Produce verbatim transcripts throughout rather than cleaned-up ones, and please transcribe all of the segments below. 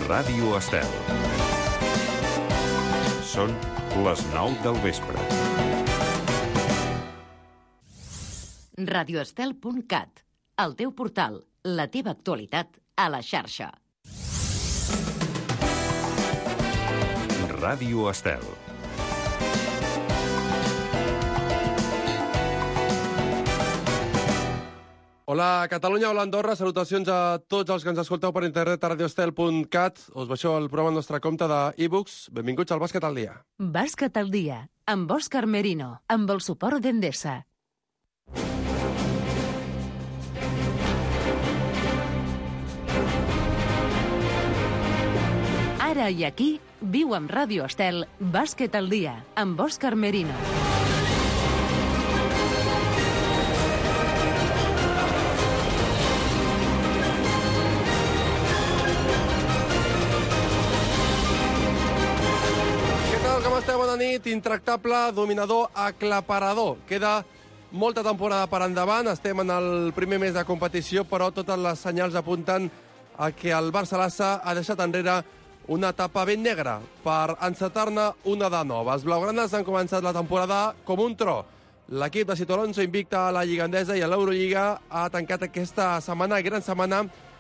Ràdio Estel. Són les nou del vespre. radio estel punt cat, el teu portal, la teva actualitat a la xarxa. Ràdio Estel. Hola Catalunya, hola Andorra, salutacions a tots els que ens escolteu per internet a radio estel punt cat. Us baixeu el programa al nostre compte d'e-books. Benvinguts al Bàsquet al dia. Bàsquet al dia, amb Òscar Merino, amb el suport d'Endesa. Ara i aquí, viu amb Ràdio Estel, Bàsquet al dia, amb Òscar Merino. Bona nit, intractable, dominador, aclaparador. Queda molta temporada per endavant, estem en el primer mes de competició, però totes les senyals apunten a que el Barça-Lassa ha deixat enrere una etapa ben negra per encetar-ne una de nova. Els blaugranes han començat la temporada com un tro. L'equip de Sito Alonso invicta a la Lliga Endesa i a l'Eurolliga ha tancat aquesta setmana, gran setmana,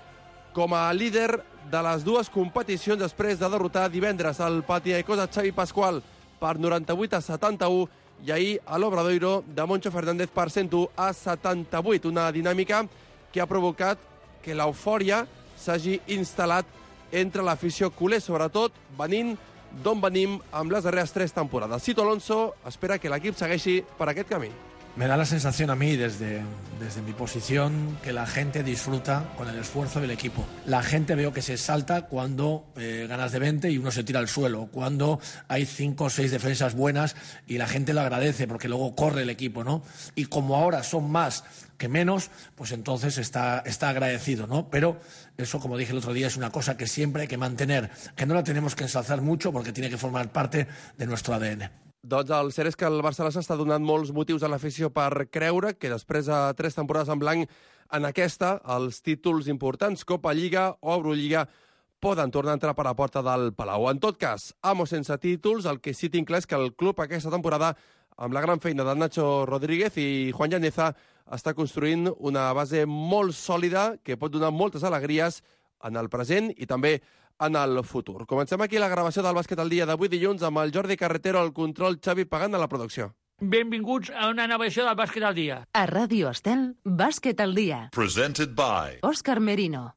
com a líder de les dues competicions després de derrotar divendres el Panathinaikos de Xavi Pascual per noranta-vuit a setanta-u i ahir a l'Obradoiro de Moncho Fernández per cent u a setanta-vuit. Una dinàmica que ha provocat que l'eufòria s'hagi instal·lat entre l'afició culer, sobretot venint d'on venim amb les darreres tres temporades. Sito Alonso espera que l'equip segueixi per aquest camí. Me da la sensación a mí, desde, desde mi posición, que la gente disfruta con el esfuerzo del equipo. La gente veo que se salta cuando eh, ganas de veinte y uno se tira al suelo, cuando hay cinco o seis defensas buenas y la gente lo agradece porque luego corre el equipo, ¿no? Y como ahora son más que menos, pues entonces está, está agradecido, ¿no? Pero eso, como dije el otro día, es una cosa que siempre hay que mantener, que no la tenemos que ensalzar mucho porque tiene que formar parte de nuestro A D N. Doncs el cert és que el Barça-Lassa està donant molts motius a l'afició per creure que després de tres temporades en blanc en aquesta, els títols importants, Copa, Lliga o Eurolliga, poden tornar a entrar per la porta del Palau. En tot cas, amo sense títols, el que sí tinc clar és que el club aquesta temporada, amb la gran feina de Nacho Rodríguez i Juan Llaneza, està construint una base molt sòlida que pot donar moltes alegries en el present i també en el futur. Comencem aquí la gravació del Bàsquet al dia d'avui dilluns amb el Jordi Carretero al control, Xavi Pagant a la producció. Benvinguts a una nova edició del Bàsquet al dia. A Ràdio Estel, Bàsquet al dia. Presented by Òscar Merino.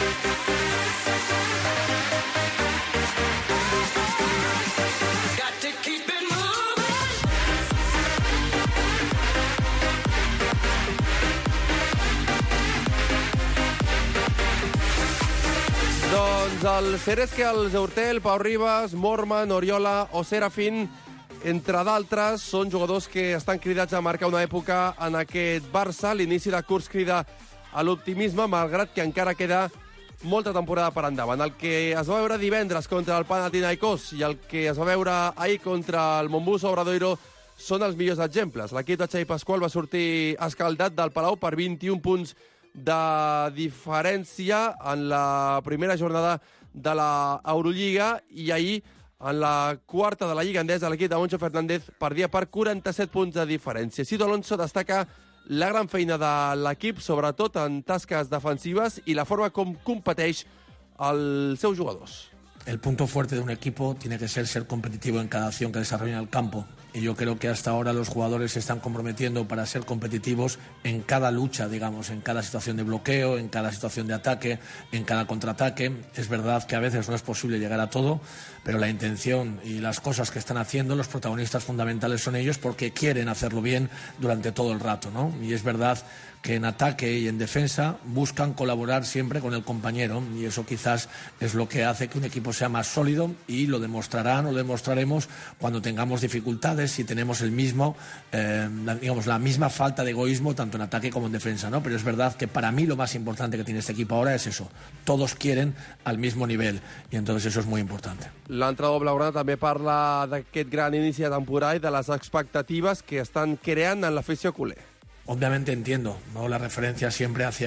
Doncs el cert és que els Eurtel, Pau Ribas, Morman, Oriola o Serafín, entre d'altres, són jugadors que estan cridats a marcar una època en aquest Barça. L'inici de curs crida a l'optimisme, malgrat que encara queda molta temporada per endavant. El que es va veure divendres contra el Panathinaikos i el que es va veure ahir contra el Montbuso Obradoiro són els millors exemples. L'equip de Xavi Pascual va sortir escaldat del Palau per vint-i-un punts de diferència en la primera jornada de la Eurolliga i ahir en la quarta de la Lliga Endesa l'equip de Moncho Fernández perdia per quaranta-set punts de diferència. Sito Alonso destaca la gran feina de l'equip, sobretot en tasques defensives i la forma com competeix els seus jugadors. El punto fuerte de un equipo tiene que ser ser competitivo en cada acción que desarrolla en el campo. Y yo creo que hasta ahora los jugadores se están comprometiendo para ser competitivos en cada lucha, digamos, en cada situación de bloqueo, en cada situación de ataque, en cada contraataque. Es verdad que a veces no es posible llegar a todo, pero la intención y las cosas que están haciendo, los protagonistas fundamentales son ellos porque quieren hacerlo bien durante todo el rato, ¿no? Y es verdad que en ataque y en defensa buscan colaborar siempre con el compañero y eso quizás es lo que hace que un equipo sea más sólido y lo demostrarán o lo demostraremos cuando tengamos dificultades, si tenemos el mismo, eh, la, digamos, la misma falta de egoísmo tanto en ataque como en defensa, ¿no? Pero es verdad que para mí lo más importante que tiene este equipo ahora es eso, todos quieren al mismo nivel y entonces eso es muy importante. L'entrenador blaugrana també parla d'aquest gran inici de temporada i de les expectatives que estan creant en l'afició culer. Obviamente entiendo, ¿no?, la referencia siempre hacia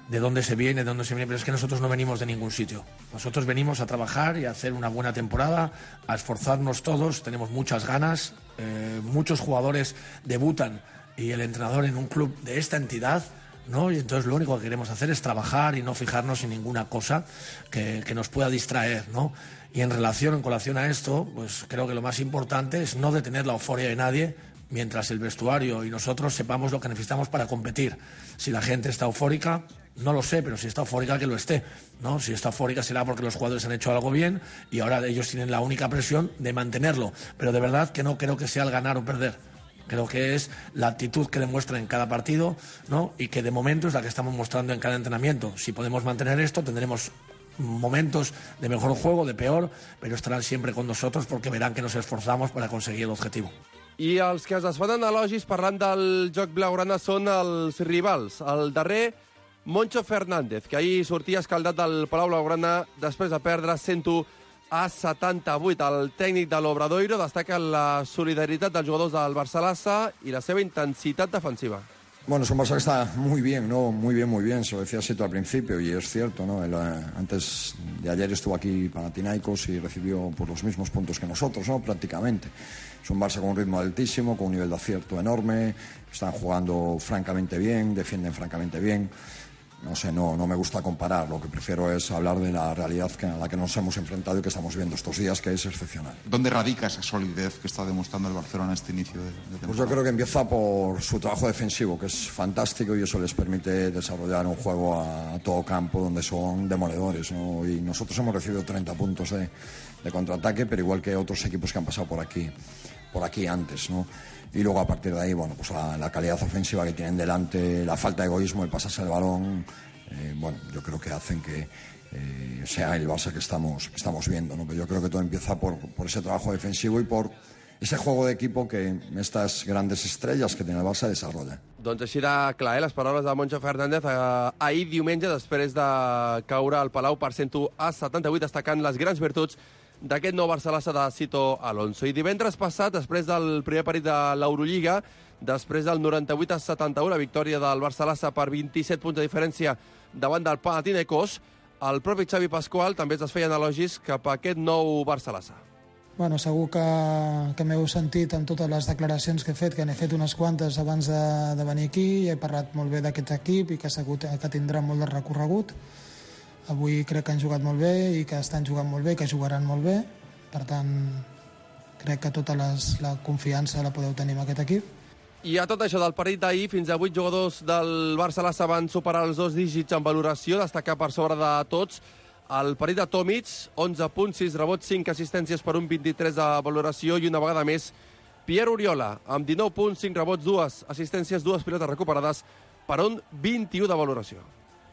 de dónde se viene, de dónde se viene, pero es que nosotros no venimos de ningún sitio. Nosotros venimos a trabajar y a hacer una buena temporada, a esforzarnos todos, tenemos muchas ganas, eh, muchos jugadores debutan y el entrenador en un club de esta entidad, ¿no? Y entonces lo único que queremos hacer es trabajar y no fijarnos en ninguna cosa que, que nos pueda distraer, ¿no? Y en relación, en colación a esto, pues creo que lo más importante es no detener la euforia de nadie mientras el vestuario y nosotros sepamos lo que necesitamos para competir. Si la gente está eufórica, no lo sé, pero si está eufórica, que lo esté, ¿no? Si está eufórica será porque los jugadores han hecho algo bien y ahora ellos tienen la única presión de mantenerlo. Pero de verdad que no creo que sea el ganar o perder. Creo que es la actitud que demuestra en cada partido, ¿no? Y que de momento es la que estamos mostrando en cada entrenamiento. Si podemos mantener esto, tendremos momentos de mejor juego, de peor, pero estarán siempre con nosotros porque verán que nos esforzamos para conseguir el objetivo. I els que es desfanen elogis parlant del joc blaugrana són els rivals. El darrer, Moncho Fernández, que ahir sortia escaldat del Palau Blaugrana després de perdre cent u a setanta-vuit. El tècnic de l'Obradoiro destaca la solidaritat dels jugadors del Barça-Lassa i la seva intensitat defensiva. Bueno, es un Barça que está muy bien, ¿no? Muy bien, muy bien. Se lo decía Sito al principio y es cierto, ¿no? Él, eh, antes de ayer estuvo aquí Panathinaikos y recibió por los mismos puntos que nosotros, ¿no? Prácticamente. Es un Barça con un ritmo altísimo, con un nivel de acierto enorme. Están jugando francamente bien, defienden francamente bien. No sé, no, no me gusta comparar. Lo que prefiero es hablar de la realidad que, a la que nos hemos enfrentado y que estamos viendo estos días, que es excepcional. ¿Dónde radica esa solidez que está demostrando el Barcelona en este inicio de, de temporada? Pues yo creo que empieza por su trabajo defensivo, que es fantástico y eso les permite desarrollar un juego a, a todo campo donde son demoledores, ¿no? Y nosotros hemos recibido treinta puntos de, de contraataque, pero igual que otros equipos que han pasado por aquí, por aquí antes, ¿no? Y luego a partir de ahí, bueno, pues la, la calidad ofensiva que tienen delante, la falta de egoísmo, el pasarse el balón, eh, bueno, yo creo que hacen que eh, sea el Barça que estamos, que estamos viendo, ¿no? Pero yo creo que todo empieza por, por ese trabajo defensivo y por ese juego de equipo que estas grandes estrellas que tiene el Barça desarrolla. Doncs així de clar, eh, les paraules de Moncho Fernández eh, ahir diumenge, després de caure al Palau per cent u a setanta-vuit, destacant les grans virtuts d'aquest nou Barça-Lassa de Sito Alonso. I divendres passat, després del primer partit de l'Eurolliga, després del noranta-vuit a setanta-u, la victòria del Barça-Lassa per vint-i-set punts de diferència davant del Panathinaikos, el propi Xavi Pasqual també es desfeien elogis cap a aquest nou Barça-Lassa. Bueno, segur que, que m'heu sentit amb totes les declaracions que he fet, que n'he fet unes quantes abans de, de venir aquí, i he parlat molt bé d'aquest equip i que, segur que tindrà molt de recorregut. Avui crec que han jugat molt bé i que estan jugant molt bé i que jugaran molt bé. Per tant, crec que tota les, la confiança la podeu tenir en aquest equip. I a tot això del partit d'ahir, fins a vuit jugadors del Barça-Lassa van superar els dos dígits en valoració, destacar per sobre de tots el partit de Tomic, onze punts, sis rebots, cinc assistències per un vint-i-tres de valoració i una vegada més Pierre Oriola, amb dinou punts, cinc rebots, dues assistències, dues pilotes recuperades per un vint-i-u de valoració.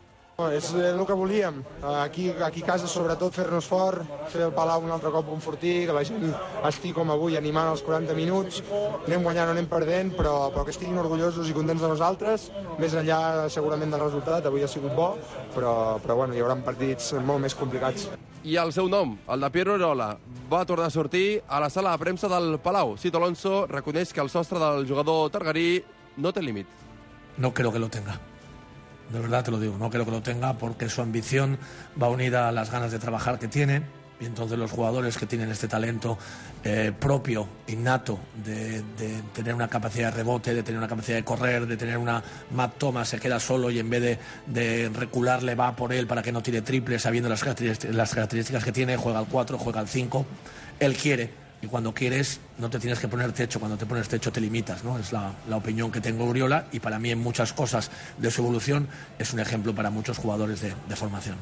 És el que volíem, aquí, aquí a casa sobretot fer-nos fort, fer el Palau un altre cop un fortí, que la gent estigui com avui animant els quaranta minuts, anem guanyant o anem perdent, però, però que estiguin orgullosos i contents de nosaltres, més enllà segurament del resultat, avui ha sigut bo, però, però bueno, hi haurà partits molt més complicats. I el seu nom, el de Pierre Oriola, va tornar a sortir a la sala de premsa del Palau. Sito Alonso reconeix que el sostre del jugador targarí no té límit. No creo que lo tenga. De verdad te lo digo, no creo que lo tenga porque su ambición va unida a las ganas de trabajar que tiene y entonces los jugadores que tienen este talento eh, propio, innato, de, de tener una capacidad de rebote, de tener una capacidad de correr, de tener una... Matt Thomas se queda solo y en vez de, de recular le va por él para que no tire triple, sabiendo las características, las características que tiene, juega al cuatro, juega al cinco, él quiere. Y cuando quieres, no te tienes que poner techo. Cuando te pones techo, te limitas, ¿no? Es la, la opinión que tengo de Oriola y para mí en muchas cosas de su evolución es un ejemplo para muchos jugadores de, de formación.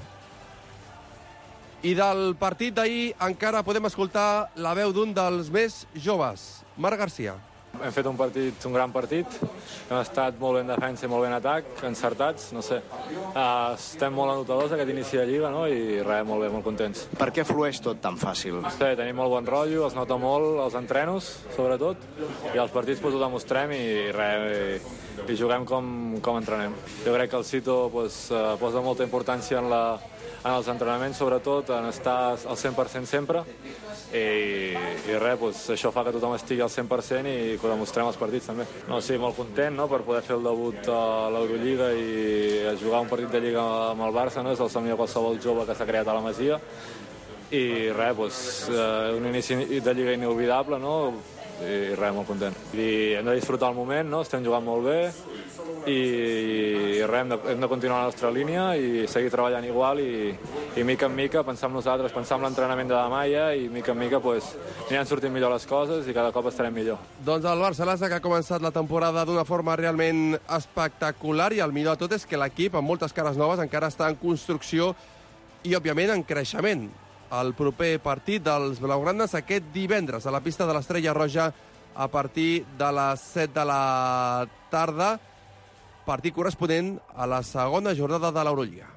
I del partit d'ahir encara podem escoltar la veu d'un dels més joves, Marc Garcia. Hem fet un partit, un gran partit, hem estat molt bé en defensa i molt bé en atac, encertats, no sé. Uh, estem molt anotadors aquest inici de Lliga, no? I res, molt bé, molt contents. Per què flueix tot tan fàcil? Sí, tenim molt bon rotllo, els nota molt, els entrenos, sobretot, i els partits pues, ho demostrem i res, i juguem com, com entrenem. Jo crec que el Sito pues, uh, posa molta importància en, la, en els entrenaments, sobretot, en estar al cent per cent sempre, i, i res, pues, això fa que tothom estigui al cent per cent i que ho demostrem als partits també. No, sí, molt content, no?, per poder fer el debut a l'Eurolliga i jugar un partit de Lliga amb el Barça, no?, és el somni de qualsevol jove que s'ha creat a la Masia, i res, pues, uh, un inici de Lliga inolvidable, no?, i res, molt content. I hem de disfrutar el moment, no?, estem jugant molt bé, i, i res, hem de, hem de continuar la nostra línia i seguir treballant igual i, i mica en mica pensar en nosaltres, pensar en l'entrenament de demà ja, i mica en mica pues, aniran sortint millor les coses i cada cop estarem millor. Doncs el Barça que ha començat la temporada d'una forma realment espectacular, i el millor de tot és que l'equip, amb moltes cares noves, encara està en construcció i, òbviament, en creixement. El proper partit dels blaugranes aquest divendres a la pista de l'Estrella Roja a partir de les set de la tarda, partit corresponent a la segona jornada de l'Eurolliga.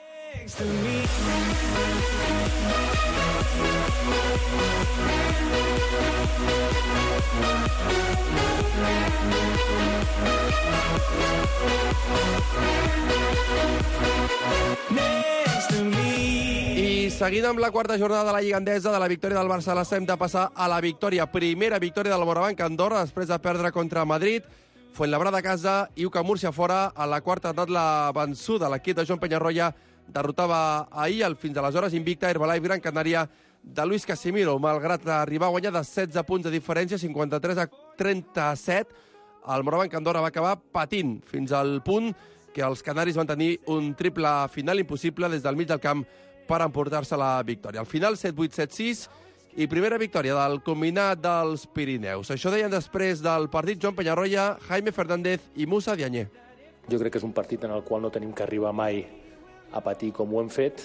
I seguint amb la quarta jornada de la Lliga Endesa, de la victòria del Barça a l'A S hem de passar a la victòria. Primera victòria del Morabanc a Andorra després de perdre contra Madrid. Fuenlabrada a casa i U C A Múrcia fora. A la quarta ha anat la vençuda. L'equip de Joan Peñarroya derrotava ahir el fins aleshores invicta Herbalife Gran Canària de Luis Casimiro. Malgrat arribar a guanyar de setze punts de diferència, cinquanta-tres a trenta-set, el Morabanc Andorra va acabar patint fins al punt que els canaris van tenir un triple final impossible des del mig del camp per emportar-se la victòria. Al final, set vuit set sis, i primera victòria del combinat dels Pirineus. Això deien després del partit Joan Peñarroya, Jaime Fernández i Musa Diagne. Jo crec que és un partit en el qual no tenim que arribar mai a patir com ho hem fet,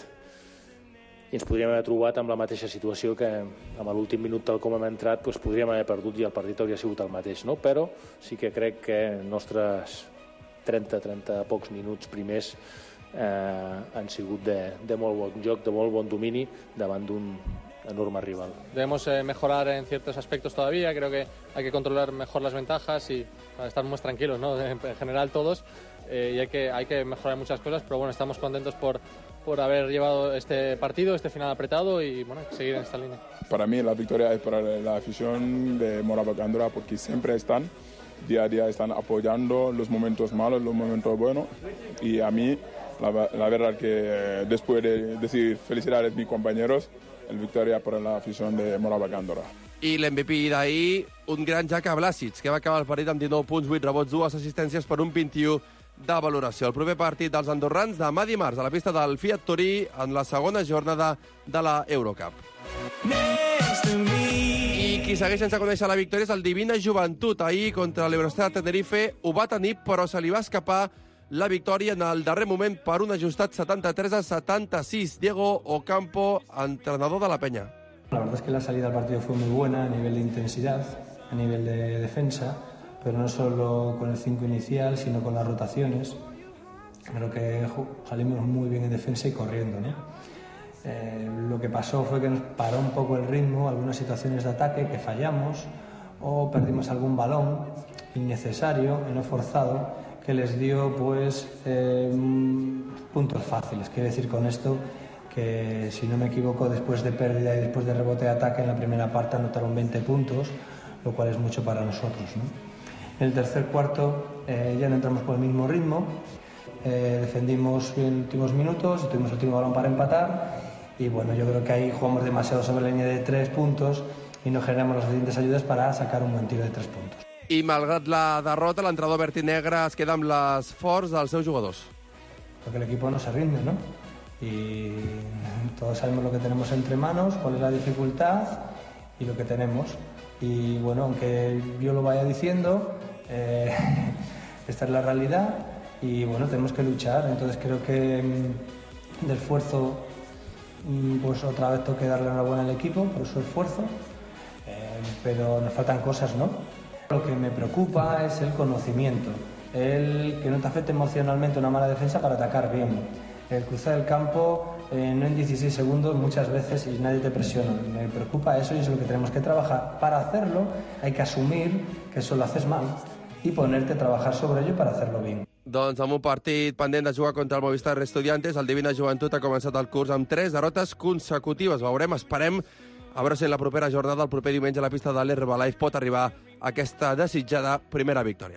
i ens podríem haver trobat amb la mateixa situació que amb l'últim minut tal com hem entrat doncs podríem haver perdut i el partit hauria sigut el mateix, no? Però sí que crec que els nostres trenta trenta pocs minuts primers eh, han sigut de, de molt bon joc, de molt bon domini davant d'un enorme rival. Debemos eh, mejorar en ciertos aspectos todavía, creo que hay que controlar mejor las ventajas y para estar más tranquilos, ¿no? En general todos, eh, y hay que, hay que mejorar muchas cosas, pero bueno, estamos contentos por, por haber llevado este partido, este final apretado, y bueno, hay que seguir en esta línea. Para mí la victoria es para la afición de Morabanc Andorra, porque siempre están, día a día están apoyando los momentos malos, los momentos buenos, y a mí la, la verdad que después de decir felicidades a mis compañeros, el victòria per a l'afició de Morabanc Andorra. I l'M V P d'ahir, un gran Jaka Blasic, que va acabar el partit amb dinou punts, vuit rebots, dues assistències per un vint-i-u de valoració. El proper partit dels andorrans demà dimarts a la pista del Fiat Torí en la segona jornada de la Eurocup. I qui segueix sense conèixer la victòria és el Divina Joventut. Ahir contra l'Eurostar Tenerife ho va tenir, però se li va escapar la victòria en el darrer moment per un ajustat setanta-tres a setanta-sis. Diego Ocampo, entrenador de la Peña. La verdad es que la salida del partido fue muy buena a nivel de intensidad, a nivel de defensa, pero no solo con el cinco inicial, sino con las rotaciones. Creo que salimos muy bien en defensa y corriendo, ¿no? Eh, lo que pasó fue que nos paró un poco el ritmo, algunas situaciones de ataque que fallamos o perdimos algún balón innecesario y no forzado, que les dio pues eh, puntos fáciles. Quiero decir con esto que, si no me equivoco, después de pérdida y después de rebote de ataque en la primera parte anotaron veinte puntos, lo cual es mucho para nosotros, ¿no? En el tercer cuarto eh, ya no entramos con el mismo ritmo, eh, defendimos bien los últimos minutos, tuvimos el último balón para empatar, y bueno, yo creo que ahí jugamos demasiado sobre la línea de tres puntos y no generamos las suficientes ayudas para sacar un buen tiro de tres puntos. I malgrat la derrota, l'entrenador verd i negre es queda amb les forts dels seus jugadors. Porque el equipo no se rinde, ¿no? Y todos sabemos lo que tenemos entre manos, cuál es la dificultad y lo que tenemos. Y bueno, aunque yo lo vaya diciendo, eh, esta es la realidad y bueno, tenemos que luchar. Entonces creo que mm, de esfuerzo, mm, pues otra vez tengo que darle enhorabuena al equipo por su esfuerzo, eh, pero nos faltan cosas, ¿no? Lo que me preocupa es el conocimiento, el que no te afecte emocionalmente una mala defensa para atacar bien, el cruzar el campo eh, no en dieciséis segundos muchas veces y nadie te presiona. Me preocupa eso y es lo que tenemos que trabajar. Para hacerlo hay que asumir que eso lo haces mal y ponerte a trabajar sobre ello para hacerlo bien. Doncs amb un partit pendent de jugar contra el Movistar Estudiantes, el Divina Joventut ha començat el curs amb tres derrotes consecutives. Veurem, esperem, a veure si en la propera jornada, el proper diumenge, a la pista de l'Herbalife pot arribar aquesta desitjada primera victòria.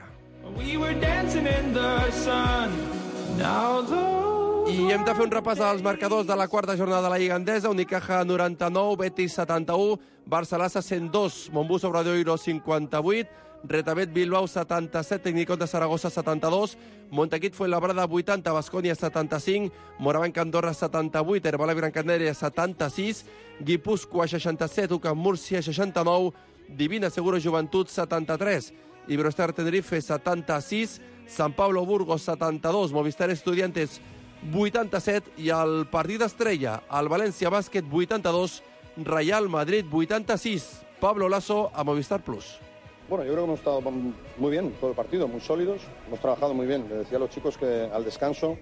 I hem de fer un repàs als marcadors de la quarta jornada de la Lliga Endesa. Unicaja noranta-nou, Betis setanta-u, Barça-Lassa cent dos, Montbus Obradoiro cinquanta-vuit, Retamet Bilbao setanta-set, Tecnicón de Saragossa setanta-dos, Montaquit Fuenlabrada vuitanta, Baskonia setanta-cinc, Morabanc Andorra setanta-vuit, Herbalife Gran Canària setanta-sis, Guipúscoa seixanta-set, U C A M Múrcia seixanta-nou, Divina Seguro Joventut setanta-tres, Iberostar Tenerife setanta-sis, San Pablo Burgos setanta-dos, Movistar Estudiantes vuitanta-set i el partit estrella, el València Bàsquet vuitanta-dos, Real Madrid vuitanta-sis. Pablo Lasso a Movistar Plus. Bueno, yo creo que hemos estado muy bien todo el partido, muy sólidos, hemos trabajado muy bien. Le decía a los chicos que al descanso,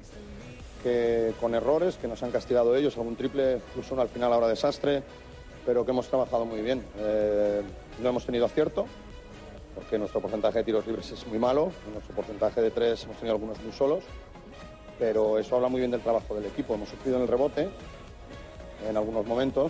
que con errores, que nos han castigado ellos, algún triple, incluso uno al final ahora desastre, pero que hemos trabajado muy bien. Eh, no hemos tenido acierto, porque nuestro porcentaje de tiros libres es muy malo, nuestro porcentaje de tres hemos tenido algunos muy solos, pero eso habla muy bien del trabajo del equipo. Hemos sufrido en el rebote en algunos momentos,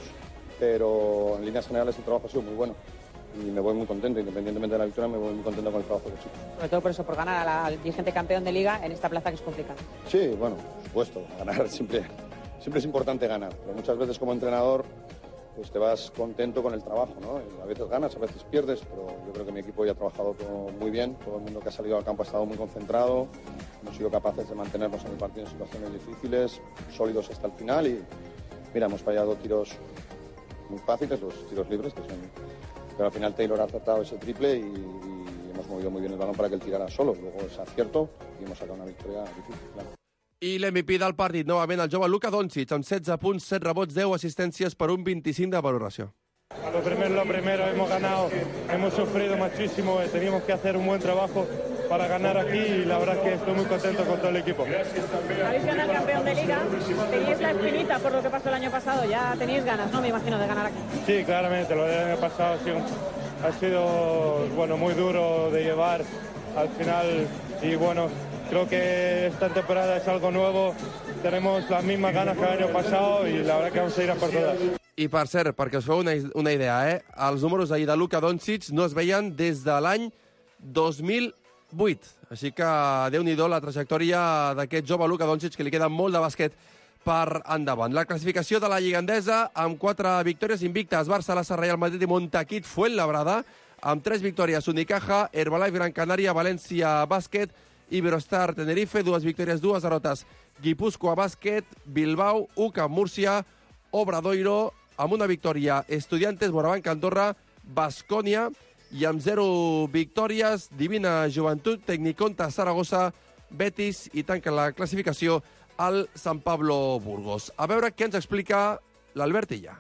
pero en líneas generales el trabajo ha sido muy bueno. Y me voy muy contento, independientemente de la victoria, me voy muy contento con el trabajo de los chicos. Sobre todo por eso, por ganar al vigente campeón de Liga en esta plaza que es complicada. Sí, bueno, por supuesto, ganar siempre, siempre es importante ganar, pero muchas veces como entrenador pues te vas contento con el trabajo, ¿no? Y a veces ganas, a veces pierdes, pero yo creo que mi equipo ya ha trabajado todo muy bien, todo el mundo que ha salido al campo ha estado muy concentrado, hemos sido capaces de mantenernos en el partido en situaciones difíciles, sólidos hasta el final y, mira, hemos fallado tiros muy fáciles, los tiros libres, que son... Pero al final Taylor ha acertado ese triple y, y hemos movido muy bien el balón para que él tirara solo. Luego es acierto y hemos sacado una victoria difícil, claro. I l'M V P del partit, novament el jove Luka Doncic, amb setze punts, set rebots, deu assistències per un vint-i-cinc de valoració. Lo primero, lo primero, hemos ganado, hemos sufrido muchísimo, teníamos que hacer un buen trabajo para ganar aquí y la verdad es que estoy muy contento con todo el equipo. Habéis ganado el campeón de Liga, teníais la espinita por lo que pasó el año pasado, ya tenéis ganas, ¿no? Me imagino, de ganar aquí. Sí, claramente, lo del año pasado ha sido, ha sido bueno, muy duro de llevar al final y bueno, creo que esta temporada es algo nuevo, tenemos las mismas ganas que el año pasado y la verdad que vamos a ir a por todas. I per cert, perquè us feu una, una idea, eh? Els números ahir de Luka Doncic no es veien des de l'any dos mil vuit. Així que déu-n'hi-do la trajectòria d'aquest jove Luka Doncic, que li queda molt de bàsquet per endavant. La classificació de la Lliga Endesa amb quatre victòries invictes, Barça, Lassa, Real Madrid i Montaquit Fuenlabrada, amb tres victòries, Unicaja, Herbalife Gran Canària, València Bàsquet, Iberostar Tenerife, dues victòries, dues derrotes, Guipúscoa Bàsquet, Bilbao, U C A M Múrcia, Obradoiro, amb una victòria, Estudiantes, Morabanc Andorra, Baskonia, i amb zero victòries, Divina Joventut, Tecnicón de Saragossa, Betis, i tanca la classificació al San Pablo Burgos. A veure què ens explica l'Albert Illa.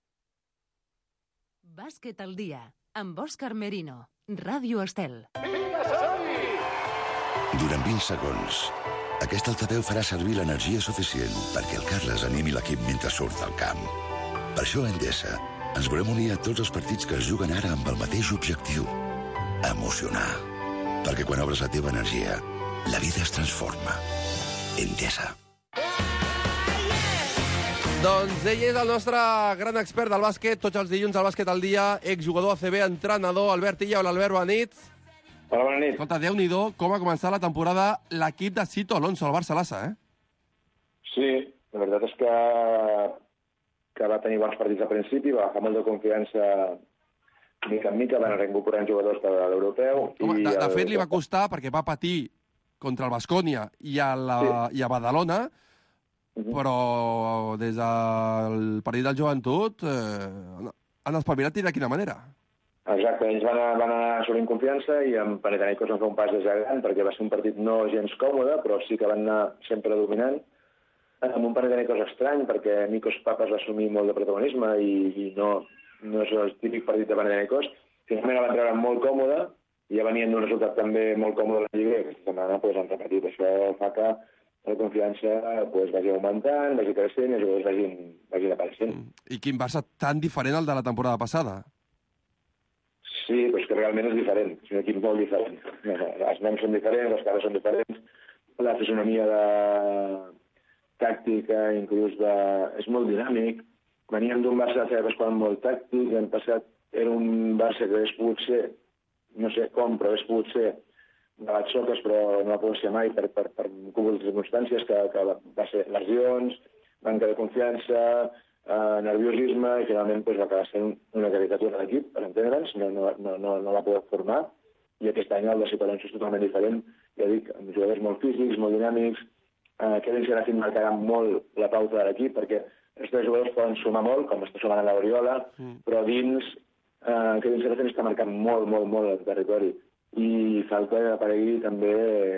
Bàsquet al dia, amb Òscar Merino, Ràdio Estel. Durant vint segons, aquest altaveu farà servir l'energia suficient perquè el Carles animi l'equip mentre surt del camp. Per això a Endesa ens volem unir a tots els partits que es juguen ara amb el mateix objectiu, emocionar. Perquè quan obres la teva energia, la vida es transforma. Endesa. Doncs ell és el nostre gran expert del bàsquet, tots els dilluns al Bàsquet al dia, exjugador A C B, entrenador, Albert Illa. Hola, Albert, bona nit. Hola, bona nit. Escolta, déu-n'hi-do com ha començat la temporada l'equip de Sito Alonso, el Barça-Lassa, eh? Sí, la veritat és que, que va tenir bons partits al principi, va agafar molt de confiança mica en mica, van anar incorporant jugadors de l'europeu. Home, de, de fet, li va costar perquè va patir contra el Baskonia i, a la, sí. i a Badalona, uh-huh. però des del partit del Joventut eh, han espavilat i de quina manera. Exacte, ells van, a, van anar assolint confiança i amb Panathinaikos van fer un pas desagradant perquè va ser un partit no gens còmode, però sí que van anar sempre dominant. Amb un Panathinaikos estrany perquè Nikos Papas va assumir molt de protagonisme i, i no, no és el típic partit de Panathinaikos. Finalment el van treure molt còmode i ja venien d'un resultat també molt còmode a la Lliga i aquesta setmana pues, han repetit. Això fa que la confiança pues, vagi augmentant, vagi creixent i els jugadors vagin, vagin apareixent. I quin Barça tan diferent al de la temporada passada? Sí, però és que realment és diferent, és un equip molt diferent. Els noms són diferents, les cares són diferents, la fisonomia de tàctica, inclús de... és molt dinàmic. Veníem d'un Barça de Cebes quan molt tàctic, l'any passat era un Barça que hauria pogut ser, no sé com, però hauria pogut ser de les soques, però no va poder ser mai per, per, per un cúmul de circumstàncies, que, que va ser lesions, manca de confiança, eh, nerviosisme, i finalment pues, va acabar sent una caricatura de l'equip, per entendre'ns, no, no, no, no, no va poder formar, i aquest any el de Ciutadans és totalment diferent, ja dic, amb jugadors molt físics, molt dinàmics, eh, Kevin Serafín marcarà molt la pauta de l'equip, perquè els tres jugadors poden sumar molt, com està sumant a l'Oriola, mm. però dins eh, Kevin Serafín està marcant molt, molt, molt el territori. I falta aparegui també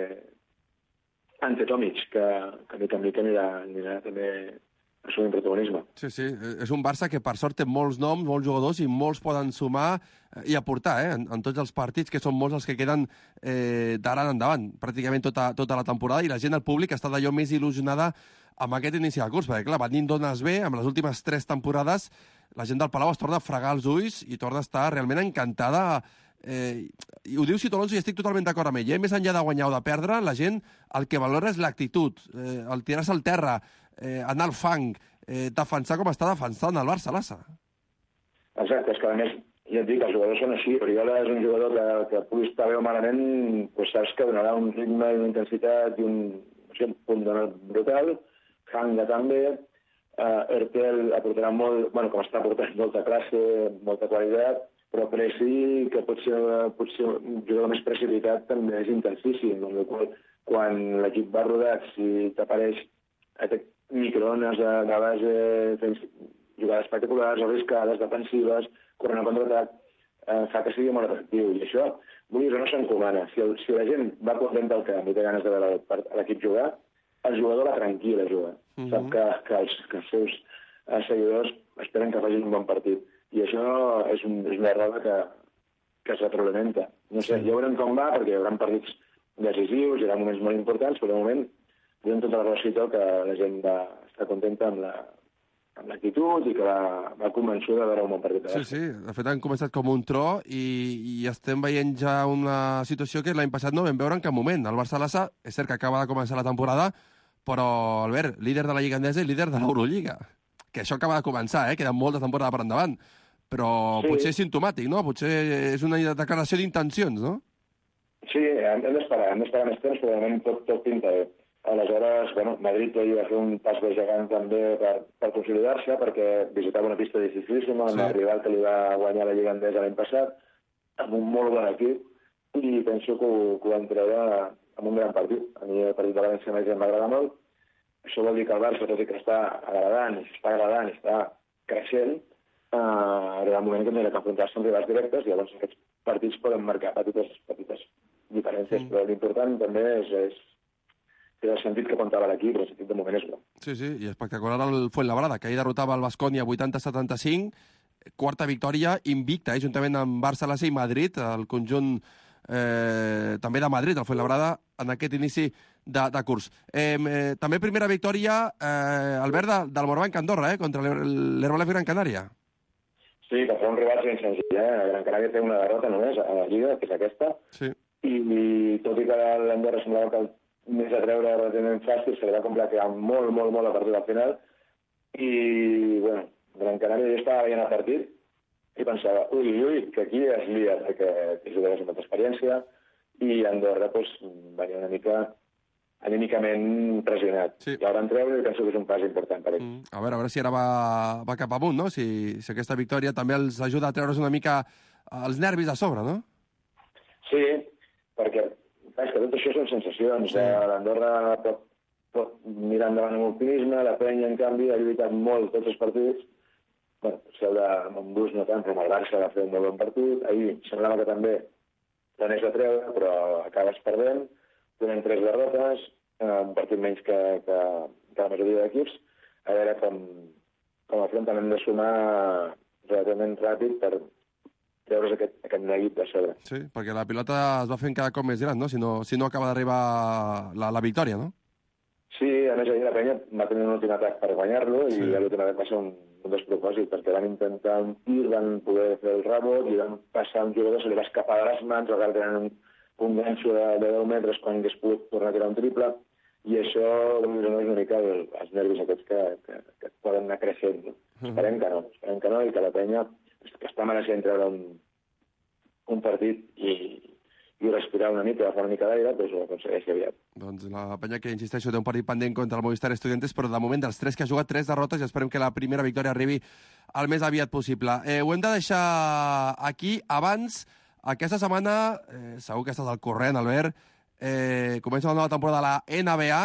Ante Tomic, que, que mica en mica anirà, anirà també assumint protagonisme. Sí, sí, és un Barça que per sort té molts noms, molts jugadors i molts poden sumar i aportar eh, en, en tots els partits, que són molts els que queden eh, d'ara en endavant, pràcticament tota, tota la temporada, i la gent, el públic, està d'allò més il·lusionada amb aquest inici de curs, perquè clar, venint dones bé, amb les últimes tres temporades, la gent del Palau es torna a fregar els ulls i torna a estar realment encantada. Eh, i ho diu Sito Alonso i estic totalment d'acord amb ell. Eh? Més enllà de guanyar o de perdre, la gent el que valora és l'actitud, eh, el tirar-se al terra, eh, anar al fang, eh, defensar com està defensant el Barça, l'Assa. Exacte, és que a més, ja et dic, els jugadors són així. Oriola és un jugador que, que pugui estar bé o malament, doncs saps que donarà un ritme i una intensitat i un, o sigui, un punt de brutal. Hanga també, uh, Ertel aportarà molt, bueno, com està aportant molta classe, molta qualitat, però Preci, que pot ser, pot ser un jugador més precipitat, també és intensíssim, amb la qual quan l'equip va rodat, si t'apareix aquest microones de, de base, fent jugades espectaculars, arriscades, defensives, corrent a contraatac, eh, fa que sigui molt atractiu. I això, vulguis o no, s'encomana. Si, el, si la gent va contenta al camp i té ganes de veure l'equip jugar, el jugador va tranquil a jugar. Mm-hmm. Sap que, que, els, que els seus eh, seguidors esperen que facin un bon partit. I això és, un, és una roda que, que es retroalimenta. No sé, ja veurem com va, perquè hi haurà partits decisius, hi haurà moments molt importants, però de moment hi ha tota la relació que la gent va estar contenta amb la, amb l'actitud i que va, va convençuda de veure un bon partit. Sí, sí, de fet han començat com un tro i, i estem veient ja una situació que l'any passat no vam veure en cap moment. El Barça-Lassa és cert que acaba de començar la temporada, però, Albert, líder de la Lliga Endesa i líder de l'Eurolliga. Que això acaba de començar, eh? Queda molta temporada per endavant. Però sí. Potser és simptomàtic, no? Potser és una declaració d'intencions, no? Sí, hem d'esperar, hem d'esperar més temps, però de moment tot, tot pinta bé. Aleshores, bueno, Madrid ahir va fer un pas de gegant també per, per consolidar-se, perquè visitava una pista dificilíssima, amb sí. El rival que li va guanyar la Lliga Endesa l'any passat, amb un molt bon equip, i penso que ho, que ho van treure amb un gran partit. A mi el partit de València Madrid m'agrada molt. Això vol dir que el Barça, tot i que està agradant, està agradant, està creixent, Uh, arriba un moment que tindrà que enfrontar-se amb rivals directes i llavors aquests partits poden marcar petites, petites diferències, mm. però l'important també és, és, és el sentit que comptava l'equip, el sentit de moment és bo. Sí, sí, i espectacular el Fuenlabrada, que ahir derrotava el Baskonia vuitanta a setanta-cinc, quarta victòria invicta, eh, juntament amb Barça, Lassa i Madrid, el conjunt eh, també de Madrid, el Fuenlabrada, en aquest inici de, de curs. Eh, eh, també primera victòria, eh, Albert, de, del Morabanc Andorra, eh, contra l'Herbalef Gran Canària. Sí, que fa un rival sense senzill, eh? Gran Canària té una derrota només a la Lliga, que és aquesta, sí. I, i tot i que l'Andorra semblava que el més a treure relativament fàcil, se li va complicar molt, molt, molt a partir del final, i, bueno, Gran Canària ja estava veient el partit i pensava, ui, ui, que aquí es lia, perquè és jugadors amb molta experiència, i Andorra, doncs, venia una mica anímicament pressionat. Sí. I ara en treure penso que és un pas important per ell. Mm. A veure, a veure si ara va, va cap amunt, no? Si, si aquesta victòria també els ajuda a treure's una mica els nervis a sobre, no? Sí, perquè és que tot això són sensacions. Sí. L'Andorra pot, pot mirar endavant amb optimisme, la Penya, en canvi, ha lluitat molt tots els partits. Bueno, el de Montbus no tant, però el Barça va fer un molt bon partit. Ahir semblava que també l'anés a treure, però acabes perdent. Tenen tres derrotes, eh, un partit menys que, que, que la majoria d'equips. A veure com, com afronten, hem de sumar relativament ràpid per treure's aquest, aquest neguit de sobre. Sí, perquè la pilota es va fent cada cop més gran, no? Si no, si no acaba d'arribar la, la victòria, no? Sí, a més ahir la penya va tenir un últim atac per guanyar-lo i l'últim atac va ser un, un despropòsit, perquè van intentar un tir, van poder fer el rebot i van passar un jugador, se li va escapar de les mans, encara tenen un, un ganxo de, de deu metres quan hagués pogut tornar a tirar un triple, i això no és una mica el, els nervis aquests que, que, que poden anar creixent. No? Mm-hmm. Esperem que no, esperem que no, i que la penya, que està mereixent treure un, un partit i... i respirar una mica, agafar una mica d'aire, doncs ho aconsegueixi aviat. Doncs la penya que, insisteixo, té un partit pendent contra el Movistar Estudiantes, però de moment dels tres que ha jugat, tres derrotes, i esperem que la primera victòria arribi el més aviat possible. Eh, ho hem de deixar aquí. Abans, aquesta setmana, eh, segur que estàs al corrent, Albert, eh, comença la nova temporada de la N B A.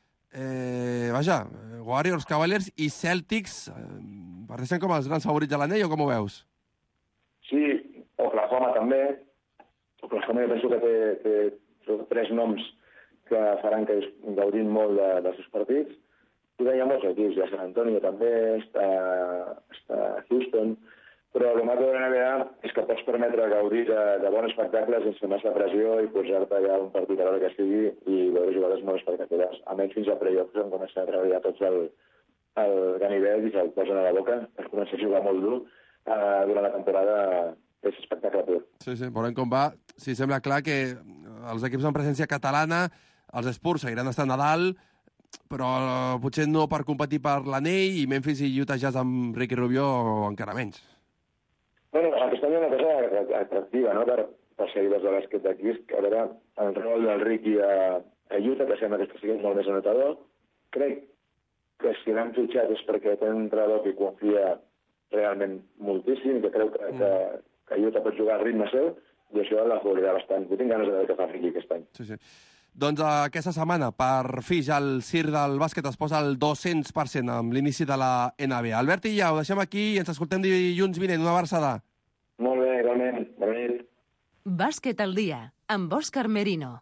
Eh, vaja, Warriors, Cavaliers i Celtics eh, parteixen com els grans favorits de l'anell, o com ho veus? Sí, Oklahoma també. Oklahoma jo penso que té, té tres noms que faran que gaudin molt de, dels seus partits. I hi ha molts equips, ja San Antonio també, està, està Houston, però el maco de la N B A és que pots permetre gaudir de, de bons espectacles sense massa pressió i posar-te ja un partit a l'hora que sigui i veure jugadors molt espectaculars. Almenys fins a playoffs on comencen a treure ja tots el, el ganivet i se'l posen a la boca per començar a jugar molt dur uh, durant la temporada. És espectacle pur. Sí, sí, veurem com va. Sí, sembla clar que els equips amb presència catalana, els Spurs seguiran estant a dalt, però potser no per competir per l'anell, i Memphis i Utah Jazz amb Ricky Rubio encara menys. Bueno, aquesta és una cosa atractiva, no?, per, per seguidors de bàsquet d'aquí, a veure el rol del Ricky a, a Utah, que sembla que sigui molt més anotador. Crec que si l'han fitxat és perquè té un entrenador que confia realment moltíssim, que creu que, mm. que que Utah pot jugar al ritme seu, i això la favorirà bastant. Jo tinc ganes de veure què fa Ricky aquest any. Sí, sí. Doncs aquesta setmana, per fi, ja el circ del bàsquet es posa al dos-cents per cent amb l'inici de la N B A. Albert i ja, ho deixem aquí i ens escoltem dilluns vinent. Una abraçada. Molt bé, igualment. Bona nit. Bàsquet al dia, amb Òscar Merino.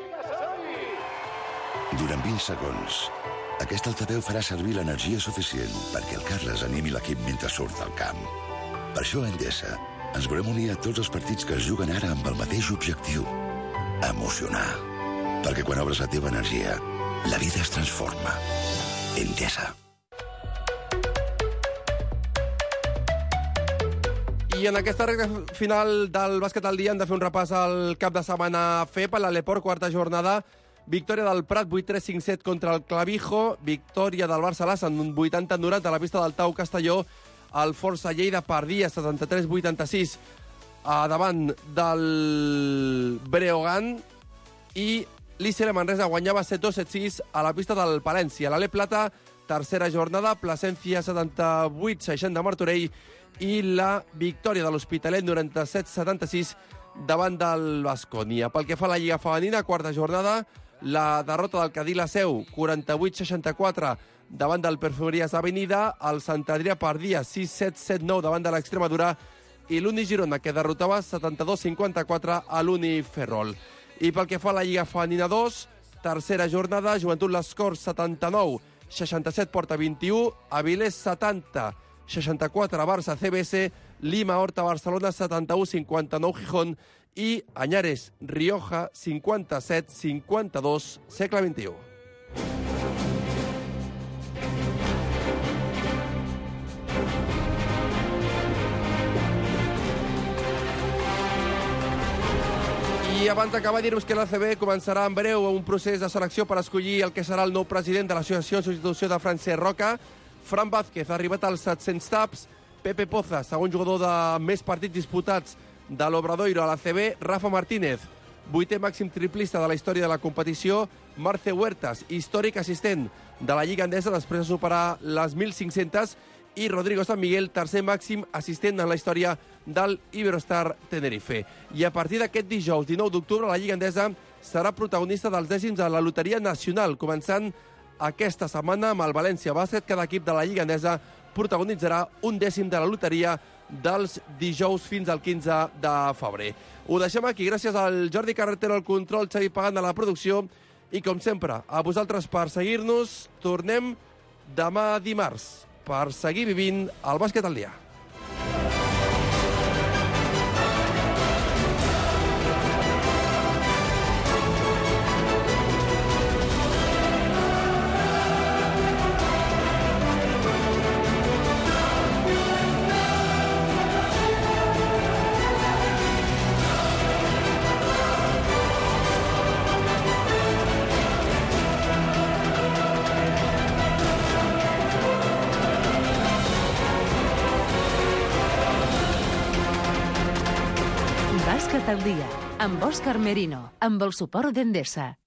Durant vint segons, aquest altaveu farà servir l'energia suficient perquè el Carles animi l'equip mentre surt del camp. Per això a Endesa ens volem unir a tots els partits que es juguen ara amb el mateix objectiu: emocionar. Perquè quan obres la teva energia, la vida es transforma. Endesa. I en aquesta recta final del bàsquet al dia hem de fer un repàs al cap de setmana F E P, a l'Aleport, quarta jornada. Victòria del Prat, vuit tres cinc set contra el Clavijo. Victòria del Barça-Las en un vuitanta noranta a la pista del Tau Castelló. El Força Lleida perdia setanta-tres vuitanta-sis davant del Breogán, i l'I C L Manresa guanyava set dos set sis a la pista del Palència. L'Ale Plata, tercera jornada, Plasencia setanta-vuit seixanta de Martorell, i la victòria de l'Hospitalet noranta-set setanta-sis davant del Baskonia. Pel que fa a la Lliga Femenina, quarta jornada, la derrota del Cadí la Seu, quaranta-vuit seixanta-quatre davant del Perfumeries Avenida. El Sant Adrià perdia sis set set nou davant de l'Extremadura, i l'Uni Girona, que derrotava setanta-dos cinquanta-quatre a l'Uni Ferrol. I pel que fa a la Lliga Femenina dos, tercera jornada, Joventut Les Corts setanta-nou seixanta-set Porta vint-i-u, Avilés setanta seixanta-quatre Barça C B S, Lima Horta Barcelona setanta-u cinquanta-nou Gijón, i Añares Rioja cinquanta-set cinquanta-dos Segle vint-i-u. I abans d'acabar, dir-vos que l'A C B començarà en breu un procés de selecció per escollir el que serà el nou president de l'Associació de Substitució de Francesc Roca. Fran Vázquez ha arribat als set-cents taps. Pepe Poza, segon jugador de més partits disputats de l'Obradoiro a l'A C B. Rafa Martínez, vuitè màxim triplista de la història de la competició. Marce Huertas, històric assistent de la Lliga Endesa després de superar les mil cinc-centes. I Rodrigo San Miguel, tercer màxim assistent en la història del Iberostar Tenerife. I a partir d'aquest dijous, dinou d'octubre, la Lliga Endesa serà protagonista dels dècims de la Loteria Nacional, començant aquesta setmana amb el València Bàsquet. Cada equip de la Lliga Endesa protagonitzarà un dècim de la loteria dels dijous fins al quinze de febrer. Ho deixem aquí. Gràcies al Jordi Carretero al control, Xavi Pagant a la producció, i com sempre, a vosaltres per seguir-nos. Tornem demà dimarts per seguir vivint el bàsquet al dia. Esport al dia, amb Òscar Merino, amb el suport d'Endesa.